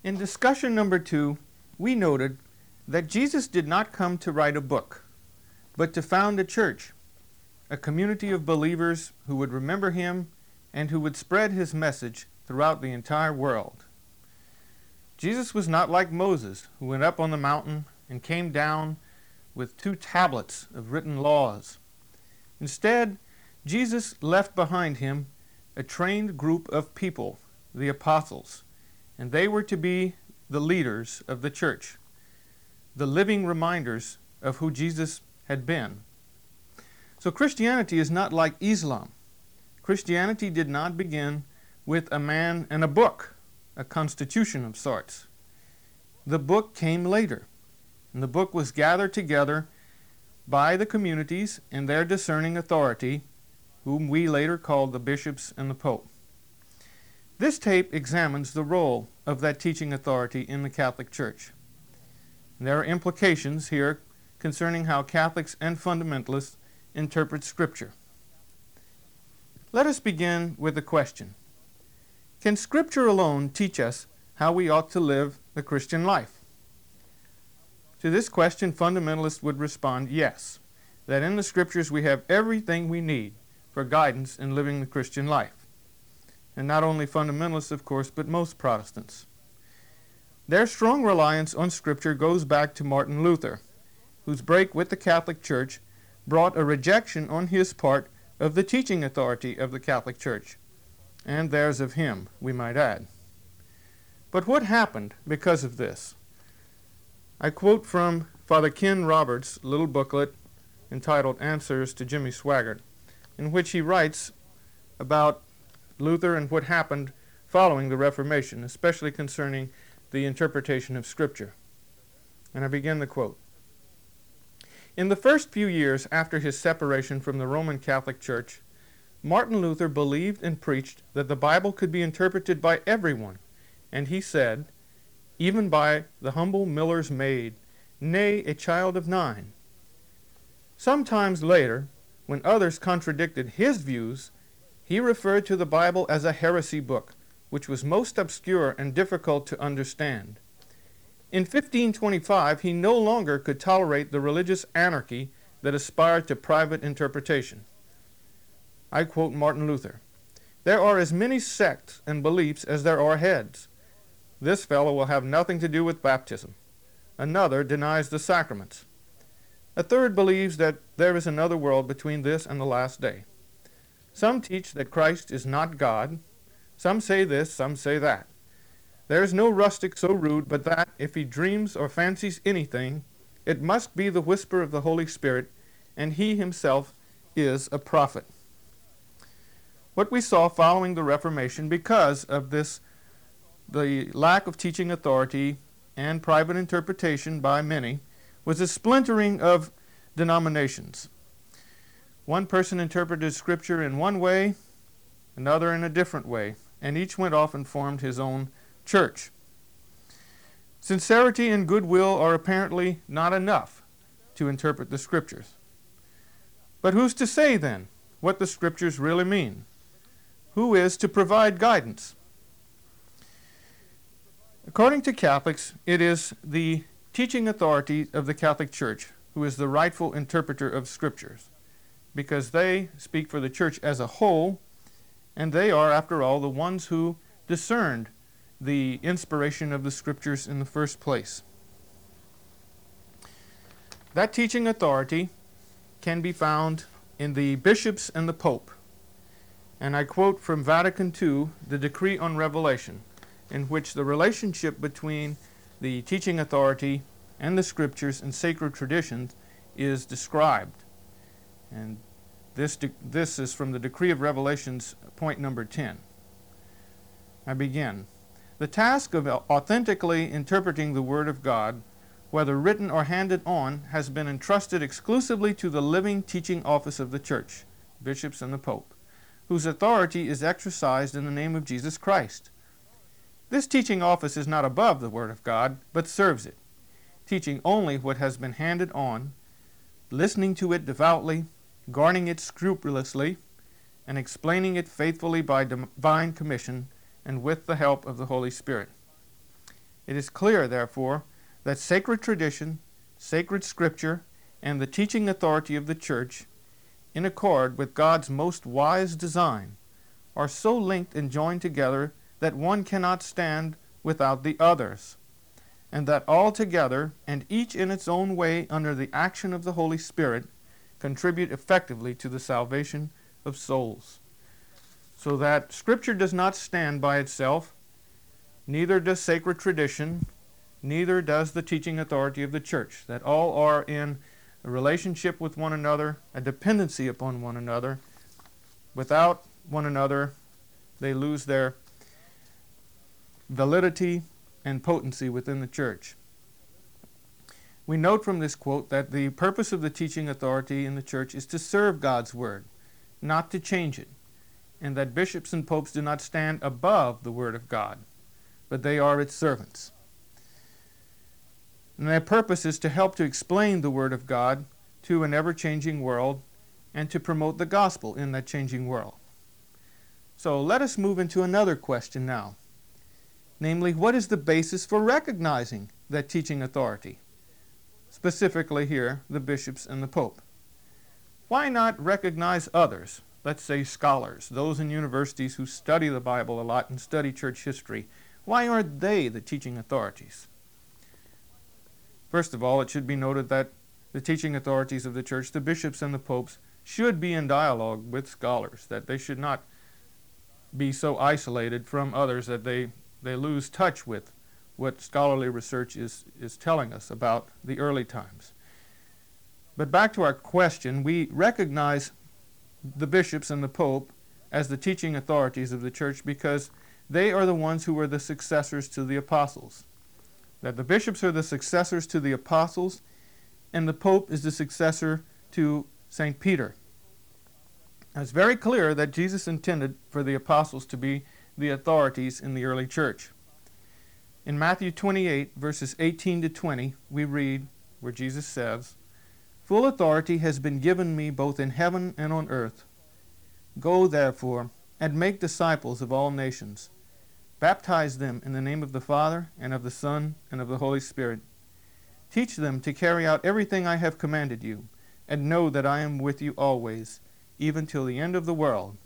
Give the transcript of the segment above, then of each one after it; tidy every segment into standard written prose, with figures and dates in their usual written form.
In discussion number 2, we noted that Jesus did not come to write a book, but to found a church, a community of believers who would remember him and who would spread his message throughout the entire world. Jesus was not like Moses, who went up on the mountain and came down with 2 tablets of written laws. Instead, Jesus left behind him a trained group of people, the apostles, and they were to be the leaders of the church, the living reminders of who Jesus had been. So Christianity is not like Islam. Christianity did not begin with a man and a book, a constitution of sorts. The book came later, and the book was gathered together by the communities and their discerning authority, whom we later called the bishops and the pope. This tape examines the role of that teaching authority in the Catholic Church. There are implications here concerning how Catholics and fundamentalists interpret Scripture. Let us begin with the question: can Scripture alone teach us how we ought to live the Christian life? To this question, fundamentalists would respond yes, that in the Scriptures we have everything we need for guidance in living the Christian life. And not only fundamentalists, of course, but most Protestants. Their strong reliance on Scripture goes back to Martin Luther, whose break with the Catholic Church brought a rejection on his part of the teaching authority of the Catholic Church, and theirs of him, we might add. But what happened because of this? I quote from Father Ken Roberts' little booklet entitled Answers to Jimmy Swaggart, in which he writes about Luther and what happened following the Reformation, especially concerning the interpretation of Scripture. And I begin the quote. In the first few years after his separation from the Roman Catholic Church, Martin Luther believed and preached that the Bible could be interpreted by everyone, and he said, even by the humble miller's maid, nay, a child of 9. Sometimes later, when others contradicted his views, he referred to the Bible as a heresy book, which was most obscure and difficult to understand. In 1525, he no longer could tolerate the religious anarchy that aspired to private interpretation. I quote Martin Luther, "There are as many sects and beliefs as there are heads. This fellow will have nothing to do with baptism. Another denies the sacraments. A third believes that there is another world between this and the last day. Some teach that Christ is not God. Some say this, some say that. There is no rustic so rude but that, if he dreams or fancies anything, it must be the whisper of the Holy Spirit, and he himself is a prophet." What we saw following the Reformation, because of this, the lack of teaching authority and private interpretation by many, was a splintering of denominations. One person interpreted Scripture in one way, another in a different way, and each went off and formed his own church. Sincerity and goodwill are apparently not enough to interpret the Scriptures. But who's to say, then, what the Scriptures really mean? Who is to provide guidance? According to Catholics, it is the teaching authority of the Catholic Church who is the rightful interpreter of Scriptures, because they speak for the Church as a whole, and they are, after all, the ones who discerned the inspiration of the Scriptures in the first place. That teaching authority can be found in the bishops and the Pope. And I quote from Vatican II, the Decree on Revelation, in which the relationship between the teaching authority and the Scriptures and sacred traditions is described. And this is from the Decree of Revelations, point number 10. I begin. The task of authentically interpreting the Word of God, whether written or handed on, has been entrusted exclusively to the living teaching office of the Church, bishops and the Pope, whose authority is exercised in the name of Jesus Christ. This teaching office is not above the Word of God, but serves it, teaching only what has been handed on, listening to it devoutly, guarding it scrupulously, and explaining it faithfully by divine commission and with the help of the Holy Spirit. It is clear, therefore, that sacred tradition, sacred scripture, and the teaching authority of the church, in accord with God's most wise design, are so linked and joined together that one cannot stand without the others, and that all together, and each in its own way under the action of the Holy Spirit, contribute effectively to the salvation of souls. So that Scripture does not stand by itself, neither does sacred tradition, neither does the teaching authority of the church, that all are in a relationship with one another, a dependency upon one another. Without one another, they lose their validity and potency within the church. We note from this quote that the purpose of the teaching authority in the church is to serve God's Word, not to change it, and that bishops and popes do not stand above the Word of God, but they are its servants. And their purpose is to help to explain the Word of God to an ever-changing world and to promote the gospel in that changing world. So let us move into another question now. Namely, what is the basis for recognizing that teaching authority? Specifically here, the bishops and the pope. Why not recognize others, let's say scholars, those in universities who study the Bible a lot and study church history? Why aren't they the teaching authorities? First of all, it should be noted that the teaching authorities of the church, the bishops and the popes, should be in dialogue with scholars, that they should not be so isolated from others that they lose touch with what scholarly research is telling us about the early times. But back to our question, we recognize the bishops and the pope as the teaching authorities of the church because they are the ones who were the successors to the apostles. That the bishops are the successors to the apostles, and the pope is the successor to St. Peter. Now, it's very clear that Jesus intended for the apostles to be the authorities in the early church. In Matthew 28, verses 18 to 20, we read where Jesus says, "Full authority has been given me both in heaven and on earth. Go, therefore, and make disciples of all nations. Baptize them in the name of the Father, and of the Son, and of the Holy Spirit. Teach them to carry out everything I have commanded you, and know that I am with you always, even till the end of the world."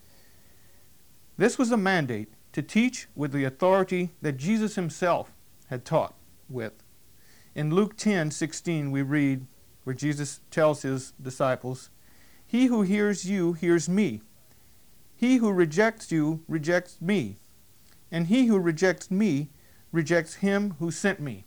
This was a mandate to teach with the authority that Jesus himself had taught with. In Luke 10:16 we read where Jesus tells his disciples, "He who hears you hears me. He who rejects you rejects me. And he who rejects me rejects him who sent me."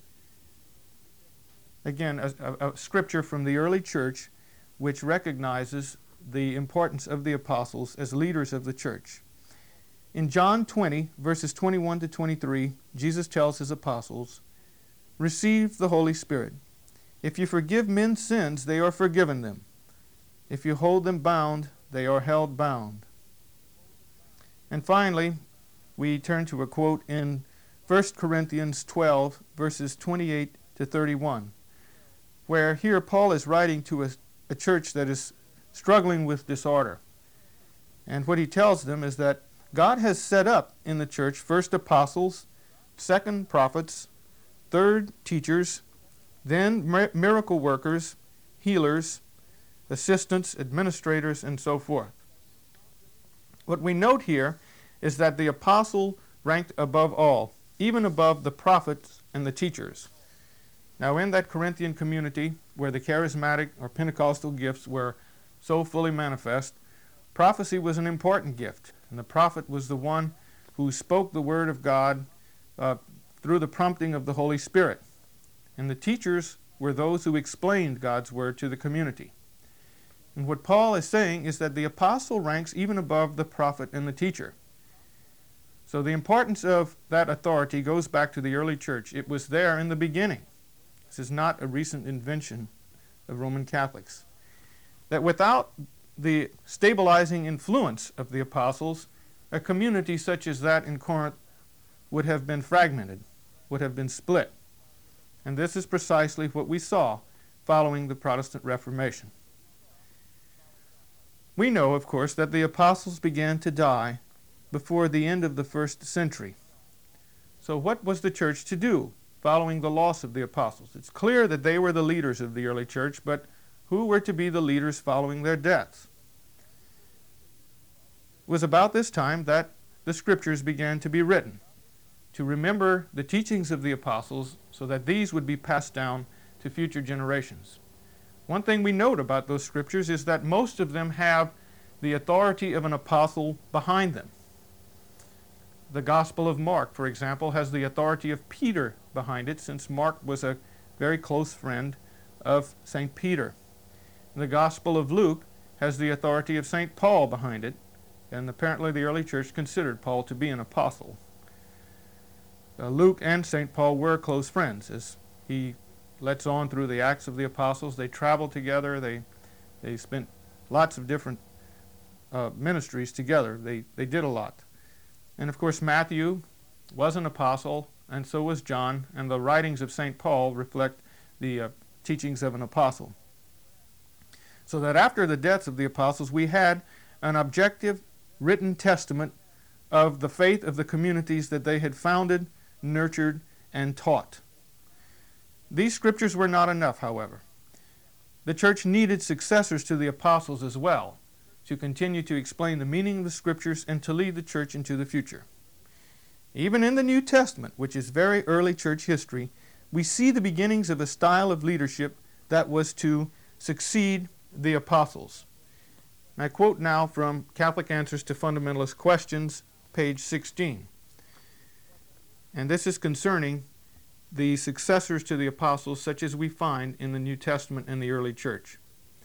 Again, a scripture from the early church which recognizes the importance of the apostles as leaders of the church. In John 20, verses 21 to 23, Jesus tells his apostles, "Receive the Holy Spirit. If you forgive men's sins, they are forgiven them. If you hold them bound, they are held bound." And finally, we turn to a quote in 1 Corinthians 12, verses 28 to 31, where here Paul is writing to a church that is struggling with disorder. And what he tells them is that God has set up in the church first apostles, second prophets, third teachers, then miracle workers, healers, assistants, administrators, and so forth. What we note here is that the apostle ranked above all, even above the prophets and the teachers. Now, in that Corinthian community where the charismatic or Pentecostal gifts were so fully manifest, prophecy was an important gift, and the prophet was the one who spoke the word of God through the prompting of the Holy Spirit. And the teachers were those who explained God's word to the community. And what Paul is saying is that the apostle ranks even above the prophet and the teacher. So the importance of that authority goes back to the early church. It was there in the beginning. This is not a recent invention of Roman Catholics. That without the stabilizing influence of the apostles, a community such as that in Corinth would have been fragmented, would have been split. And this is precisely what we saw following the Protestant Reformation. We know, of course, that the apostles began to die before the end of the first century. So what was the church to do following the loss of the apostles? It's clear that they were the leaders of the early church, but who were to be the leaders following their deaths? It was about this time that the scriptures began to be written, to remember the teachings of the apostles so that these would be passed down to future generations. One thing we note about those scriptures is that most of them have the authority of an apostle behind them. The Gospel of Mark, for example, has the authority of Peter behind it, since Mark was a very close friend of St. Peter. The Gospel of Luke has the authority of St. Paul behind it, and apparently the early church considered Paul to be an apostle. Luke and St. Paul were close friends. As he lets on through the Acts of the Apostles, they traveled together, they spent lots of different ministries together. They did a lot. And of course Matthew was an apostle, and so was John, and the writings of St. Paul reflect the teachings of an apostle. So that after the deaths of the apostles, we had an objective written testament of the faith of the communities that they had founded, nurtured, and taught. These scriptures were not enough, however. The church needed successors to the apostles as well, to continue to explain the meaning of the scriptures and to lead the church into the future. Even in the New Testament, which is very early church history, we see the beginnings of a style of leadership that was to succeed the apostles. And I quote now from Catholic Answers to Fundamentalist Questions, page 16. And this is concerning the successors to the apostles such as we find in the New Testament and the early church.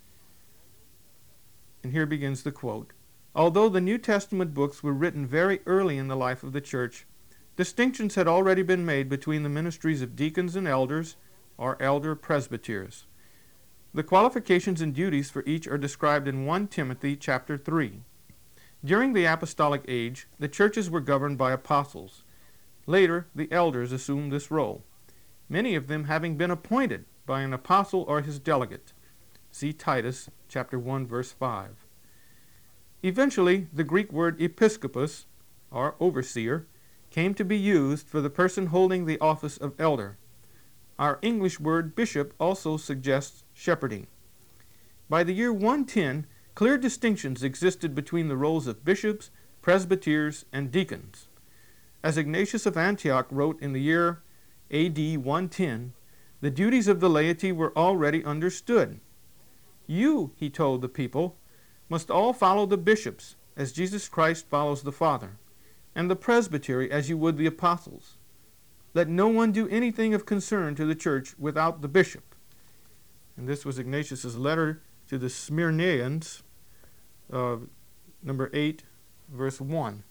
And here begins the quote. Although the New Testament books were written very early in the life of the church, distinctions had already been made between the ministries of deacons and elders, or elder presbyters. The qualifications and duties for each are described in 1 Timothy chapter 3. During the apostolic age, the churches were governed by apostles. Later, the elders assumed this role, many of them having been appointed by an apostle or his delegate. See Titus chapter 1, verse 5. Eventually, the Greek word episkopos, or overseer, came to be used for the person holding the office of elder. Our English word bishop also suggests shepherding. By the year 110, clear distinctions existed between the roles of bishops, presbyters, and deacons. As Ignatius of Antioch wrote in the year A.D. 110, the duties of the laity were already understood. You, he told the people, must all follow the bishops, as Jesus Christ follows the Father, and the presbytery as you would the apostles. Let no one do anything of concern to the church without the bishop. And this was Ignatius's letter to the Smyrnaeans, number 8, verse 1.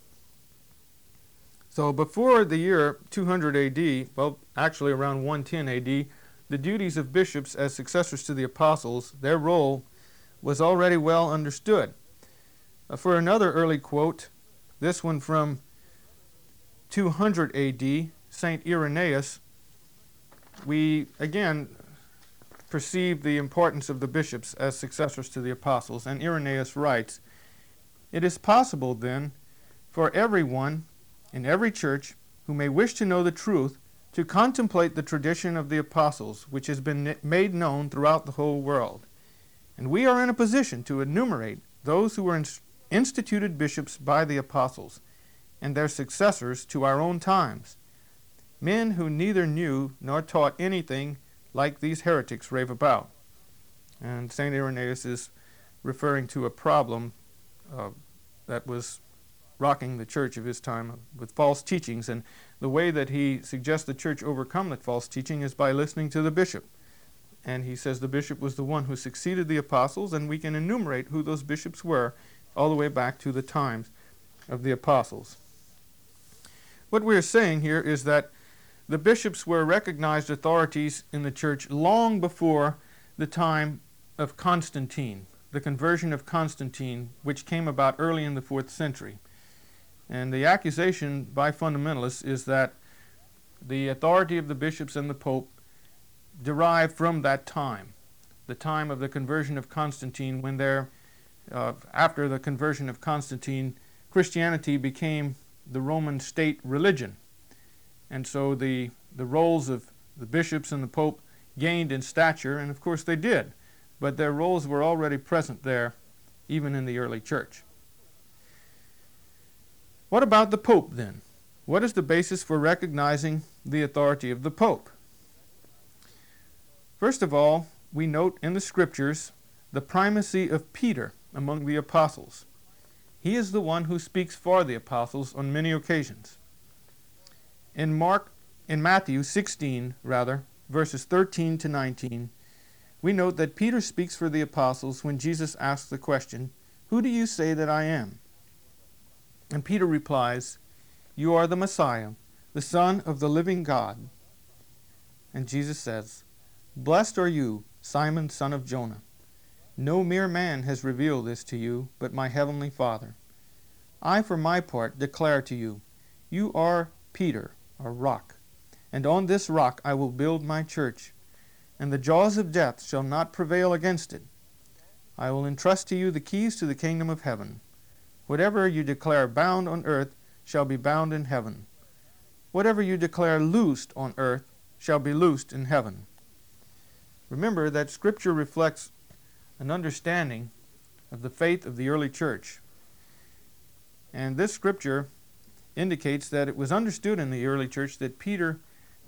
So before the year 200 AD, well, actually around 110 AD, the duties of bishops as successors to the apostles, their role was already well understood. For another early quote, this one from 200 AD, St. Irenaeus, we again perceive the importance of the bishops as successors to the apostles. And Irenaeus writes, "It is possible then for everyone in every church who may wish to know the truth to contemplate the tradition of the apostles, which has been made known throughout the whole world. And we are in a position to enumerate those who were instituted bishops by the apostles, and their successors to our own times, men who neither knew nor taught anything like these heretics rave about." And St. Irenaeus is referring to a problem that was rocking the church of his time with false teachings, and the way that he suggests the church overcome that false teaching is by listening to the bishop. And he says the bishop was the one who succeeded the apostles, and we can enumerate who those bishops were all the way back to the times of the apostles. What we're saying here is that the bishops were recognized authorities in the church long before the time of Constantine, the conversion of Constantine, which came about early in the 4th century. And the accusation by fundamentalists is that the authority of the bishops and the Pope derived from that time, the time of the conversion of Constantine, when after the conversion of Constantine, Christianity became the Roman state religion. And so the roles of the bishops and the pope gained in stature, and of course they did, but their roles were already present there, even in the early church. What about the pope then? What is the basis for recognizing the authority of the pope? First of all, we note in the scriptures the primacy of Peter among the apostles. He is the one who speaks for the apostles on many occasions. In Matthew 16, verses 13 to 19, we note that Peter speaks for the apostles when Jesus asks the question, "Who do you say that I am?" And Peter replies, "You are the Messiah, the Son of the living God." And Jesus says, "Blessed are you, Simon, son of Jonah. No mere man has revealed this to you, but my heavenly Father. I, for my part, declare to you, you are Peter, or rock, and on this rock I will build my church, and the jaws of death shall not prevail against it. I will entrust to you the keys to the kingdom of heaven. Whatever you declare bound on earth shall be bound in heaven. Whatever you declare loosed on earth shall be loosed in heaven." Remember that Scripture reflects an understanding of the faith of the early church. And this Scripture indicates that it was understood in the early church that Peter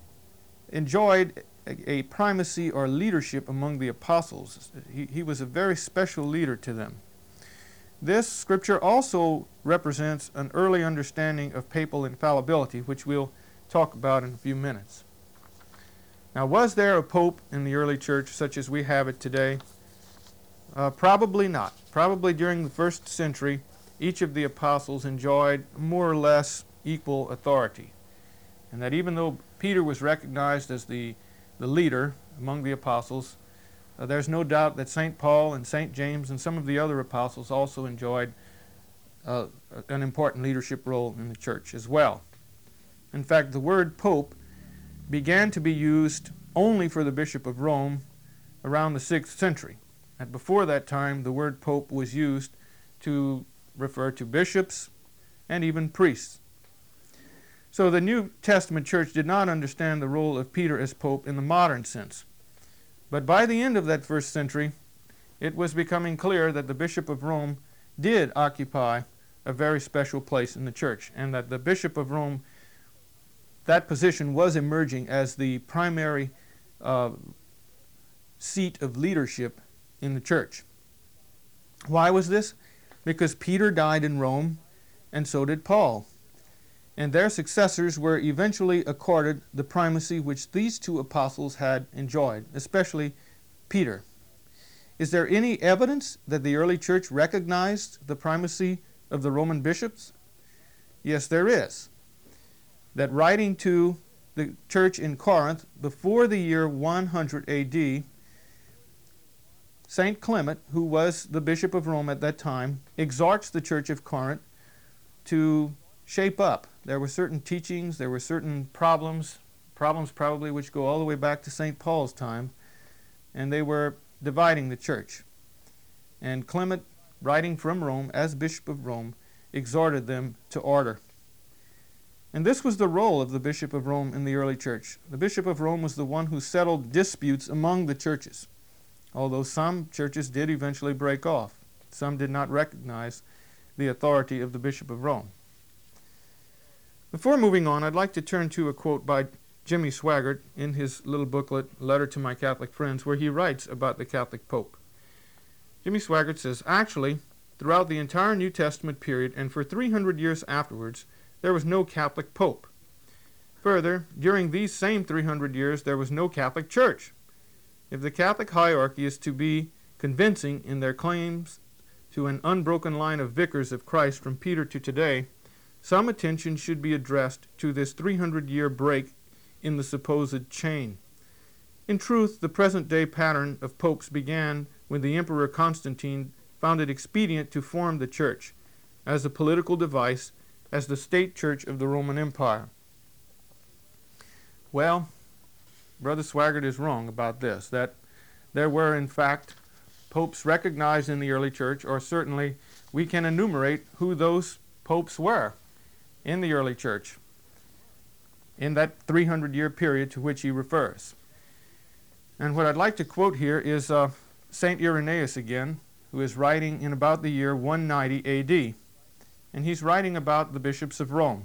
enjoyed a primacy or leadership among the apostles. He was a very special leader to them. This Scripture also represents an early understanding of papal infallibility, which we'll talk about in a few minutes. Now, was there a pope in the early church such as we have it today? Probably not. Probably during the first century, each of the apostles enjoyed more or less equal authority. And that even though Peter was recognized as the leader among the apostles, there's no doubt that St. Paul and St. James and some of the other apostles also enjoyed an important leadership role in the church as well. In fact, the word pope began to be used only for the Bishop of Rome around the 6th century. And before that time, the word pope was used to refer to bishops and even priests. So the New Testament church did not understand the role of Peter as pope in the modern sense. But by the end of that first century, it was becoming clear that the Bishop of Rome did occupy a very special place in the church, and that the Bishop of Rome, that position was emerging as the primary seat of leadership in the church. Why was this? Because Peter died in Rome, and so did Paul. And their successors were eventually accorded the primacy which these two apostles had enjoyed, especially Peter. Is there any evidence that the early church recognized the primacy of the Roman bishops? Yes, there is. That writing to the church in Corinth before the year 100 AD, St. Clement, who was the Bishop of Rome at that time, exhorts the church of Corinth to shape up. There were certain teachings, there were certain problems probably which go all the way back to St. Paul's time, and they were dividing the church. And Clement, writing from Rome as Bishop of Rome, exhorted them to order. And this was the role of the Bishop of Rome in the early church. The Bishop of Rome was the one who settled disputes among the churches, although some churches did eventually break off. Some did not recognize the authority of the Bishop of Rome. Before moving on, I'd like to turn to a quote by Jimmy Swaggart in his little booklet, Letter to My Catholic Friends, where he writes about the Catholic Pope. Jimmy Swaggart says, "Actually, throughout the entire New Testament period and for 300 years afterwards, there was no Catholic Pope. Further, during these same 300 years, there was no Catholic Church. If the Catholic hierarchy is to be convincing in their claims to an unbroken line of vicars of Christ from Peter to today, some attention should be addressed to this 300-year break in the supposed chain. In truth, the present-day pattern of popes began when the Emperor Constantine found it expedient to form the Church as a political device as the state church of the Roman Empire." Well, Brother Swaggart is wrong about this, that there were, in fact, popes recognized in the early church, or certainly we can enumerate who those popes were in the early church. in that 300-year period to which he refers. And what I'd like to quote here is St. Irenaeus again, who is writing in about the year 190 A.D., and he's writing about the bishops of Rome.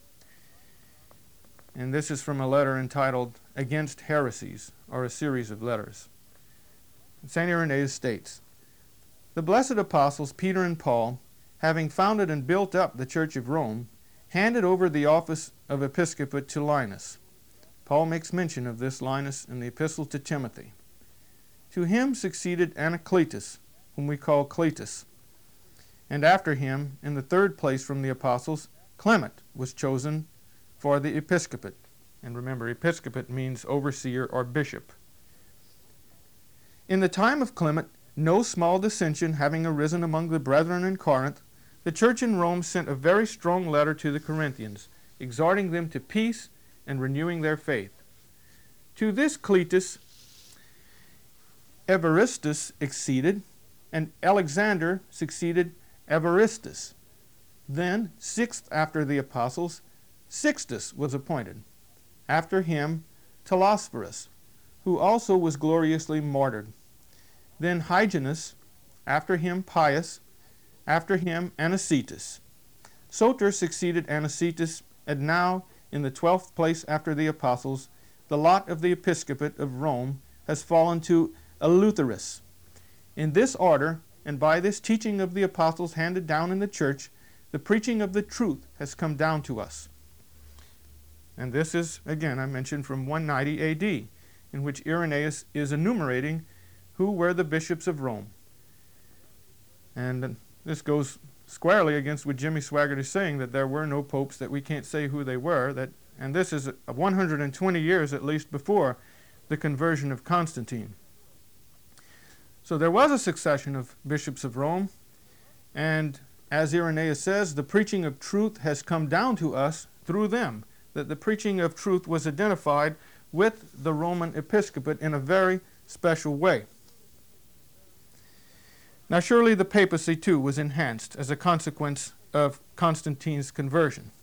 And this is from a letter entitled Against Heresies, or a series of letters. St. Irenaeus states, "The blessed apostles Peter and Paul, having founded and built up the Church of Rome, handed over the office of episcopate to Linus." Paul makes mention of this Linus in the epistle to Timothy. "To him succeeded Anacletus, whom we call Cletus. And after him, in the third place from the apostles, Clement was chosen for the episcopate." And remember, episcopate means overseer or bishop. "In the time of Clement, no small dissension having arisen among the brethren in Corinth, the church in Rome sent a very strong letter to the Corinthians, exhorting them to peace and renewing their faith. To this Cletus Evaristus succeeded, and Alexander succeeded Evaristus. Then, sixth after the apostles, Sixtus was appointed. After him, Telesphorus, who also was gloriously martyred. Then Hyginus, after him Pius, after him Anicetus. Soter succeeded Anicetus, and now, in the 12th place after the apostles, the lot of the episcopate of Rome has fallen to Eleutherus. In this order, and by this teaching of the apostles handed down in the church, the preaching of the truth has come down to us." And this is, again, I mentioned from 190 A.D., in which Irenaeus is enumerating who were the bishops of Rome. And this goes squarely against what Jimmy Swaggart is saying, that there were no popes, that we can't say who they were, and this is 120 years at least before the conversion of Constantine. So there was a succession of bishops of Rome, and as Irenaeus says, the preaching of truth has come down to us through them, that the preaching of truth was identified with the Roman episcopate in a very special way. Now surely the papacy too was enhanced as a consequence of Constantine's conversion.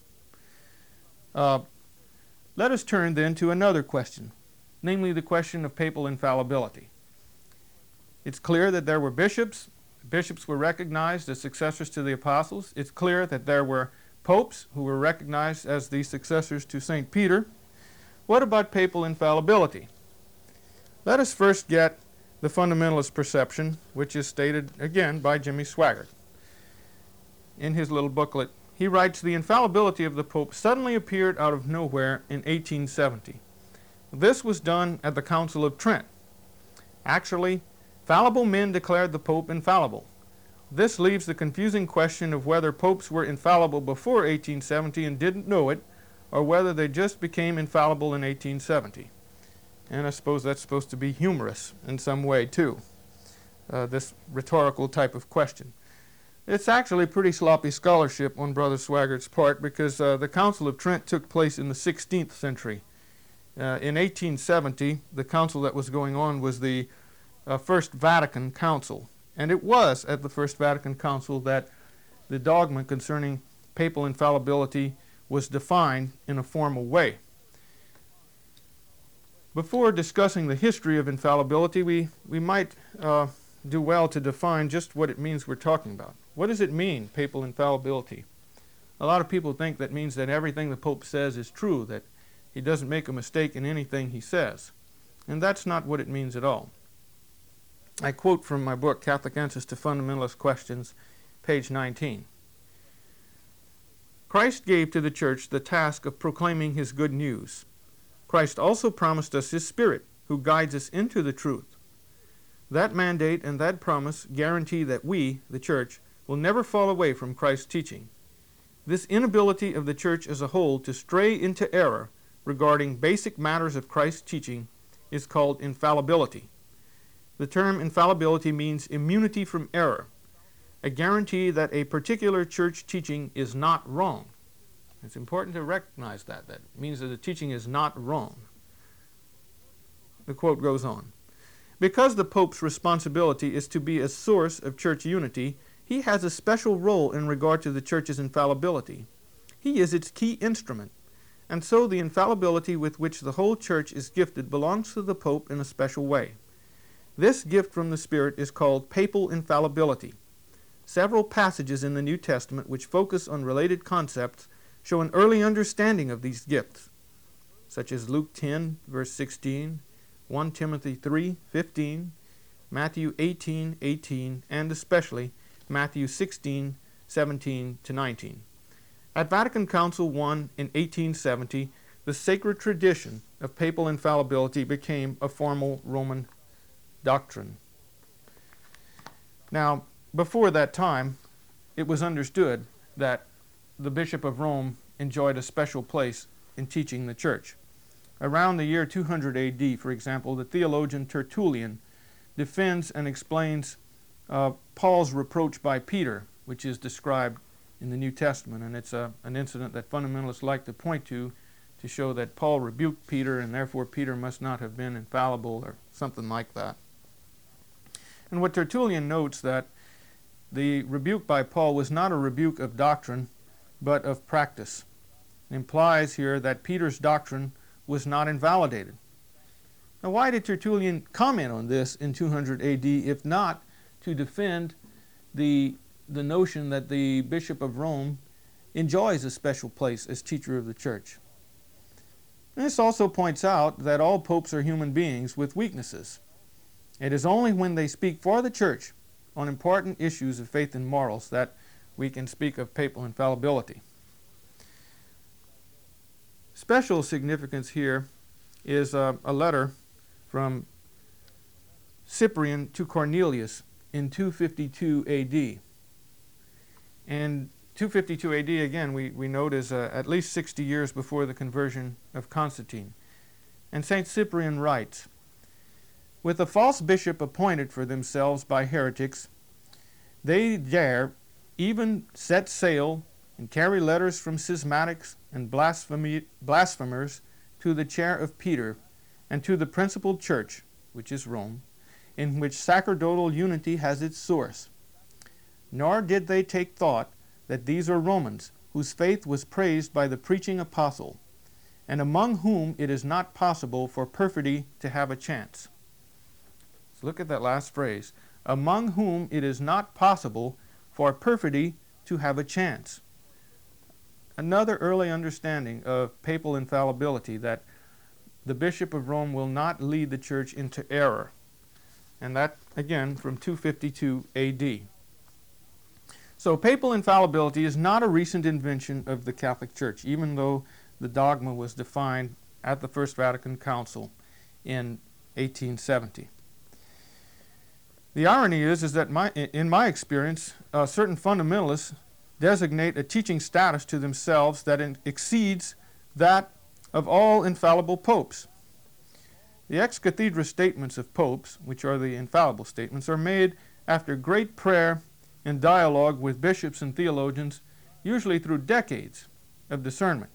Let us turn then to another question, namely the question of papal infallibility. It's clear that there were bishops. Bishops were recognized as successors to the apostles. It's clear that there were popes who were recognized as the successors to St. Peter. What about papal infallibility? Let us first get the fundamentalist perception, which is stated again by Jimmy Swaggart. In his little booklet, he writes, "The infallibility of the Pope suddenly appeared out of nowhere in 1870. This was done at the Council of Trent. Actually, fallible men declared the Pope infallible. This leaves the confusing question of whether popes were infallible before 1870 and didn't know it, or whether they just became infallible in 1870. And I suppose that's supposed to be humorous in some way, too, this rhetorical type of question. It's actually pretty sloppy scholarship on Brother Swaggart's part, because the Council of Trent took place in the 16th century. In 1870, the council that was going on was the First Vatican Council. And it was at the First Vatican Council that the dogma concerning papal infallibility was defined in a formal way. Before discussing the history of infallibility, we might do well to define just what it means we're talking about. What does it mean, papal infallibility? A lot of people think that means that everything the Pope says is true, that he doesn't make a mistake in anything he says. And that's not what it means at all. I quote from my book, Catholic Answers to Fundamentalist Questions, page 19. Christ gave to the Church the task of proclaiming his good news. Christ also promised us his Spirit, who guides us into the truth. That mandate and that promise guarantee that we, the Church, will never fall away from Christ's teaching. This inability of the Church as a whole to stray into error regarding basic matters of Christ's teaching is called infallibility. The term infallibility means immunity from error, a guarantee that a particular church teaching is not wrong. It's important to recognize that. That means that the teaching is not wrong. The quote goes on. Because the Pope's responsibility is to be a source of church unity, he has a special role in regard to the Church's infallibility. He is its key instrument, And so the infallibility with which the whole church is gifted belongs to the Pope in a special way. This gift from the Spirit is called papal infallibility. Several passages in the New Testament which focus on related concepts show an early understanding of these gifts, such as Luke 10, verse 16, 1 Timothy 3, 15, Matthew 18, 18, and especially Matthew 16, 17 to 19. At Vatican Council I in 1870, the sacred tradition of papal infallibility became a formal Roman doctrine. Now, before that time, it was understood that the Bishop of Rome enjoyed a special place in teaching the Church. Around the year 200 AD, for example, the theologian Tertullian defends and explains Paul's reproach by Peter, which is described in the New Testament, and it's an incident that fundamentalists like to point to show that Paul rebuked Peter, and therefore Peter must not have been infallible or something like that. And what Tertullian notes that the rebuke by Paul was not a rebuke of doctrine, but of practice. It implies here that Peter's doctrine was not invalidated. Now, why did Tertullian comment on this in 200 AD, if not to defend the notion that the Bishop of Rome enjoys a special place as teacher of the Church? And this also points out that all popes are human beings with weaknesses. It is only when they speak for the Church on important issues of faith and morals that we can speak of papal infallibility. Special significance here is a letter from Cyprian to Cornelius in 252 AD. And 252 AD, again, we note is at least 60 years before the conversion of Constantine. And St. Cyprian writes, "With a false bishop appointed for themselves by heretics, they dare even set sail and carry letters from schismatics and blasphemers to the chair of Peter and to the principal church, which is Rome, in which sacerdotal unity has its source. Nor did they take thought that these are Romans, whose faith was praised by the preaching apostle, and among whom it is not possible for perfidy to have a chance." So look at that last phrase, among whom it is not possible for perfidy to have a chance. Another early understanding of papal infallibility, that the Bishop of Rome will not lead the Church into error. And that, again, from 252 AD. So papal infallibility is not a recent invention of the Catholic Church, even though the dogma was defined at the First Vatican Council in 1870. The irony is that in my experience, certain fundamentalists designate a teaching status to themselves that exceeds that of all infallible popes. The ex cathedra statements of popes, which are the infallible statements, are made after great prayer and dialogue with bishops and theologians, usually through decades of discernment.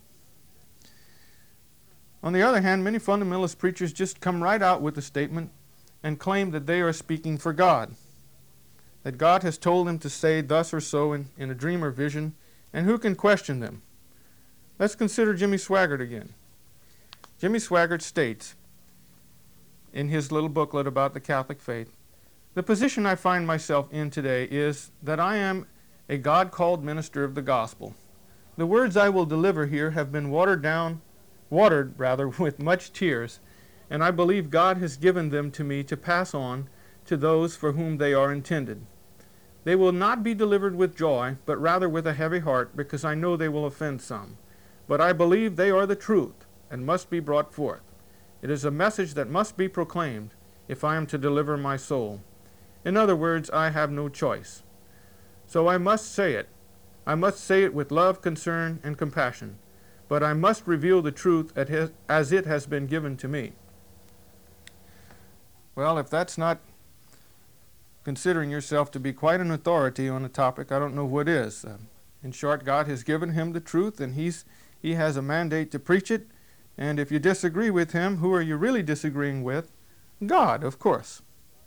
On the other hand, many fundamentalist preachers just come right out with a statement and claim that they are speaking for God, that God has told them to say thus or so in a dream or vision, and who can question them? Let's consider Jimmy Swaggart again. Jimmy Swaggart states in his little booklet about the Catholic faith, "The position I find myself in today is that I am a God-called minister of the gospel. The words I will deliver here have been watered with much tears, and I believe God has given them to me to pass on to those for whom they are intended. They will not be delivered with joy, but rather with a heavy heart, because I know they will offend some. But I believe they are the truth and must be brought forth. It is a message that must be proclaimed if I am to deliver my soul. In other words, I have no choice. So I must say it. I must say it with love, concern, and compassion. But I must reveal the truth as it has been given to me." Well, if that's not considering yourself to be quite an authority on a topic, I don't know what is. In short, God has given him the truth, and he has a mandate to preach it. And if you disagree with him, who are you really disagreeing with? God, of course.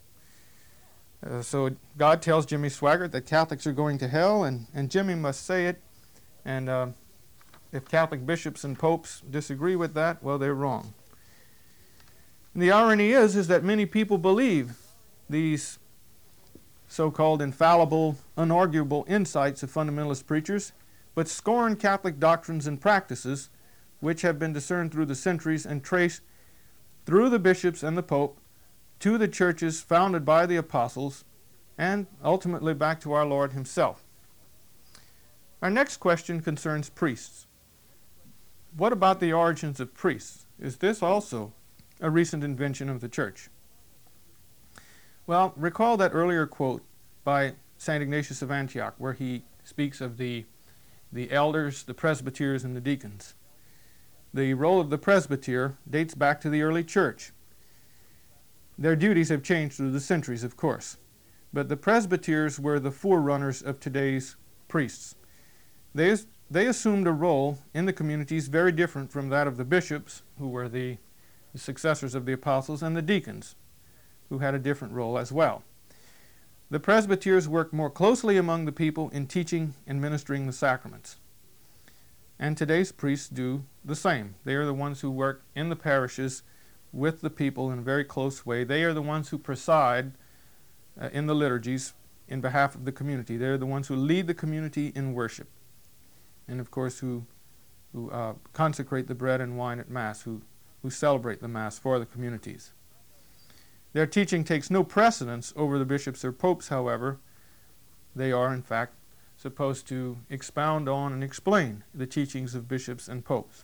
So God tells Jimmy Swaggart that Catholics are going to hell, and Jimmy must say it. And if Catholic bishops and popes disagree with that, well, they're wrong. And the irony is that many people believe these so-called infallible, unarguable insights of fundamentalist preachers, but scorn Catholic doctrines and practices which have been discerned through the centuries and traced through the bishops and the Pope to the churches founded by the apostles and ultimately back to our Lord himself. Our next question concerns priests. What about the origins of priests? Is this also a recent invention of the church? Well, recall that earlier quote by St. Ignatius of Antioch where he speaks of the elders, the presbyters, and the deacons. The role of the presbyter dates back to the early church. Their duties have changed through the centuries, of course, but the presbyters were the forerunners of today's priests. They assumed a role in the communities very different from that of the bishops, who were the successors of the apostles, and the deacons, who had a different role as well. The presbyters worked more closely among the people in teaching and ministering the sacraments. And today's priests do the same. They are the ones who work in the parishes with the people in a very close way. They are the ones who preside in the liturgies in behalf of the community. They are the ones who lead the community in worship. And of course who consecrate the bread and wine at Mass, who celebrate the Mass for the communities. Their teaching takes no precedence over the bishops or popes, however. They are, in fact, supposed to expound on and explain the teachings of bishops and popes.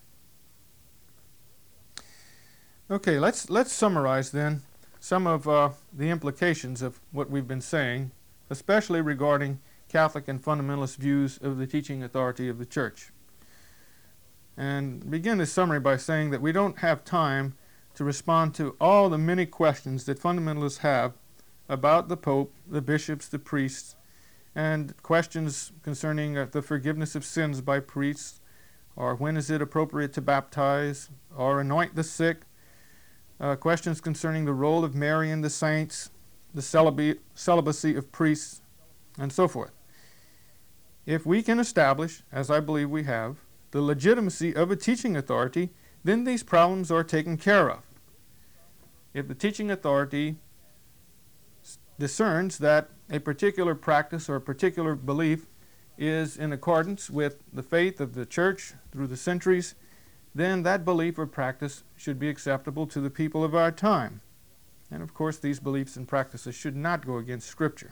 Okay, let's summarize then some of the implications of what we've been saying, especially regarding Catholic and fundamentalist views of the teaching authority of the Church. And begin this summary by saying that we don't have time to respond to all the many questions that fundamentalists have about the Pope, the bishops, the priests, and questions concerning the forgiveness of sins by priests, or when is it appropriate to baptize, or anoint the sick, questions concerning the role of Mary and the saints, the celibacy of priests, and so forth. If we can establish, as I believe we have, the legitimacy of a teaching authority, then these problems are taken care of. If the teaching authority discerns that a particular practice or a particular belief is in accordance with the faith of the Church through the centuries, then that belief or practice should be acceptable to the people of our time. And of course, these beliefs and practices should not go against Scripture.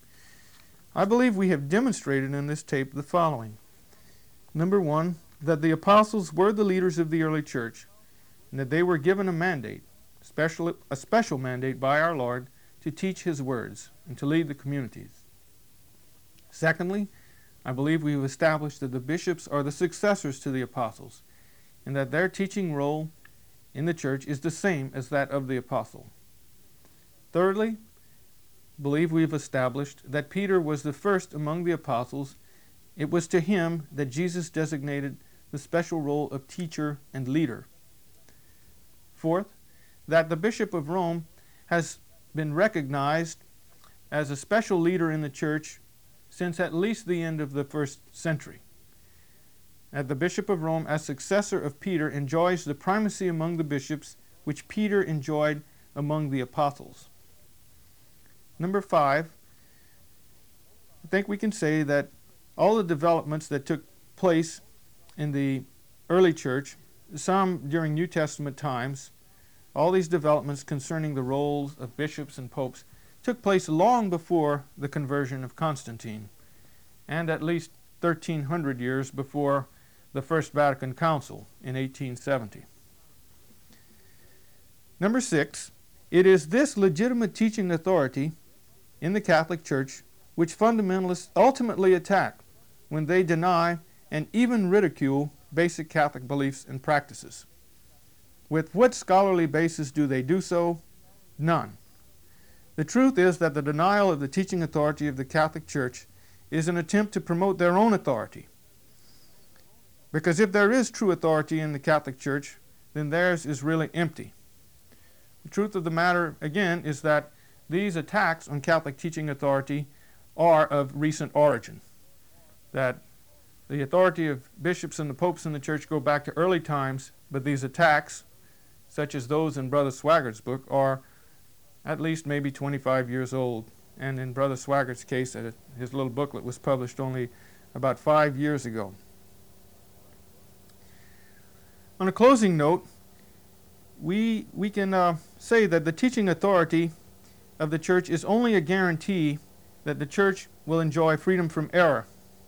I believe we have demonstrated in this tape the following. Number one, that the apostles were the leaders of the early church, and that they were given a mandate, a special mandate by our Lord, to teach His words and to lead the communities. Secondly, I believe we have established that the bishops are the successors to the apostles, and that their teaching role in the church is the same as that of the apostle. Thirdly, I believe we have established that Peter was the first among the apostles. It was to him that Jesus designated the special role of teacher and leader. Fourth, that the Bishop of Rome has been recognized as a special leader in the church since at least the end of the first century. That the Bishop of Rome, as successor of Peter, enjoys the primacy among the bishops which Peter enjoyed among the apostles. Number 5, I think we can say that all the developments that took place in the early church, some during New Testament times, all these developments concerning the roles of bishops and popes took place long before the conversion of Constantine, and at least 1,300 years before the First Vatican Council in 1870. Number 6, it is this legitimate teaching authority in the Catholic Church which fundamentalists ultimately attack when they deny and even ridicule basic Catholic beliefs and practices. With what scholarly basis do they do so? None. The truth is that the denial of the teaching authority of the Catholic Church is an attempt to promote their own authority. Because if there is true authority in the Catholic Church, then theirs is really empty. The truth of the matter, again, is that these attacks on Catholic teaching authority are of recent origin. That The authority of bishops and the popes in the church go back to early times, but these attacks, such as those in Brother Swaggart's book, are at least maybe 25 years old. And in Brother Swaggart's case, his little booklet was published only about 5 years ago. On a closing note, we can say that the teaching authority of the church is only a guarantee that the church will enjoy freedom from error.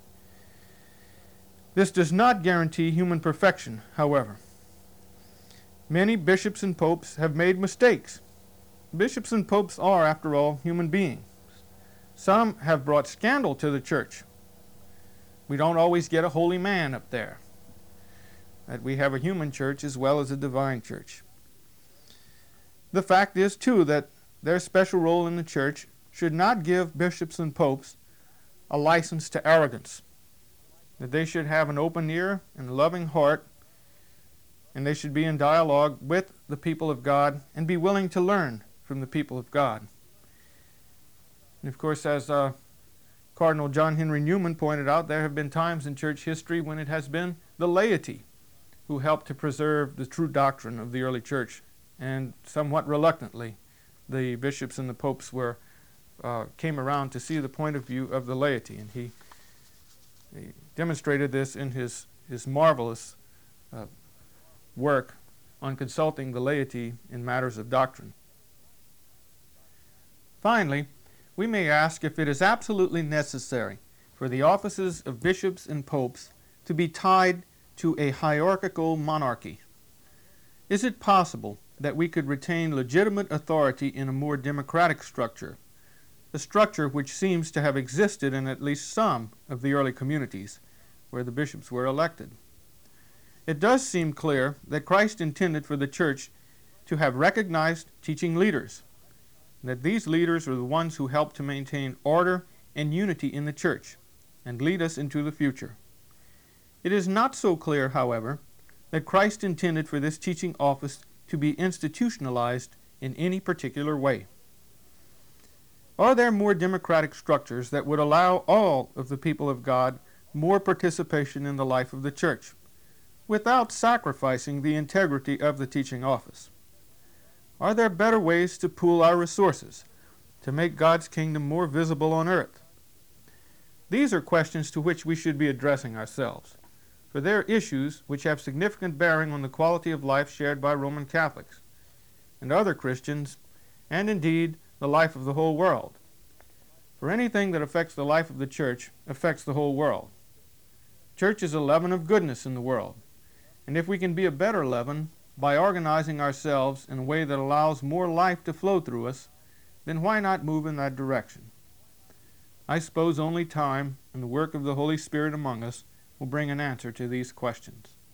This does not guarantee human perfection, however. Many bishops and popes have made mistakes. Bishops and popes are, after all, human beings. Some have brought scandal to the church. We don't always get a holy man up there. That we have a human church as well as a divine church. The fact is, too, that their special role in the church should not give bishops and popes a license to arrogance. That they should have an open ear and a loving heart, and they should be in dialogue with the people of God and be willing to learn from the people of God. And of course, as Cardinal John Henry Newman pointed out, there have been times in church history when it has been the laity who helped to preserve the true doctrine of the early church, and somewhat reluctantly the bishops and the popes came around to see the point of view of the laity, and he demonstrated this in his marvelous work on consulting the laity in matters of doctrine. Finally, we may ask if it is absolutely necessary for the offices of bishops and popes to be tied to a hierarchical monarchy. Is it possible that we could retain legitimate authority in a more democratic structure, a structure which seems to have existed in at least some of the early communities where the bishops were elected? It does seem clear that Christ intended for the church to have recognized teaching leaders, that these leaders are the ones who help to maintain order and unity in the church and lead us into the future. It is not so clear, however, that Christ intended for this teaching office to be institutionalized in any particular way. Are there more democratic structures that would allow all of the people of God more participation in the life of the church, without sacrificing the integrity of the teaching office? Are there better ways to pool our resources, to make God's kingdom more visible on earth? These are questions to which we should be addressing ourselves, for they are issues which have significant bearing on the quality of life shared by Roman Catholics and other Christians, and indeed the life of the whole world. For anything that affects the life of the church affects the whole world. Church is a leaven of goodness in the world, and if we can be a better leaven by organizing ourselves in a way that allows more life to flow through us, then why not move in that direction? I suppose only time and the work of the Holy Spirit among us will bring an answer to these questions.